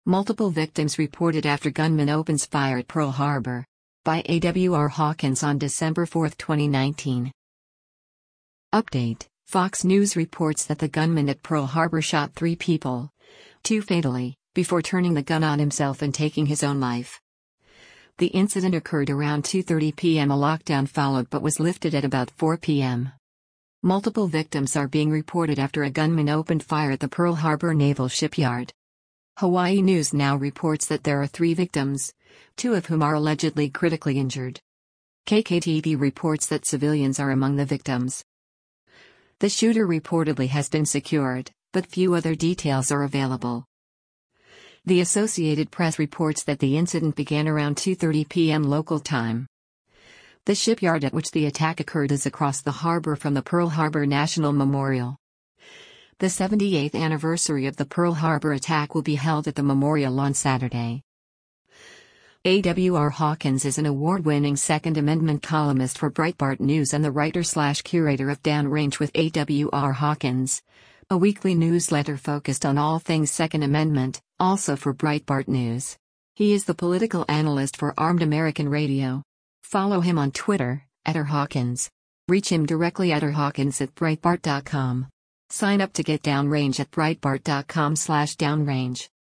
Multiple victims reported after gunman opens fire at Pearl Harbor. By A.W.R. Hawkins on December 4, 2019. Update: Fox News reports that the gunman at Pearl Harbor shot 3 people, 2 fatally, before turning the gun on himself and taking his own life. The incident occurred around 2:30 p.m. A lockdown followed but was lifted at about 4 p.m. Multiple victims are being reported after a gunman opened fire at the Pearl Harbor Naval Shipyard. Hawaii News Now reports that there are 3 victims, 2 of whom are allegedly critically injured. KKTV reports that civilians are among the victims. The shooter reportedly has been secured, but few other details are available. The Associated Press reports that the incident began around 2:30 p.m. local time. The shipyard at which the attack occurred is across the harbor from the Pearl Harbor National Memorial. The 78th anniversary of the Pearl Harbor attack will be held at the memorial on Saturday. A.W.R. Hawkins is an award-winning Second Amendment columnist for Breitbart News and the writer/curator of Downrange with A.W.R. Hawkins, a weekly newsletter focused on all things Second Amendment, also for Breitbart News. He is the political analyst for Armed American Radio. Follow him on Twitter, @rhawkins. Reach him directly at rhawkins@breitbart.com. Sign up to get Downrange at breitbart.com/downrange.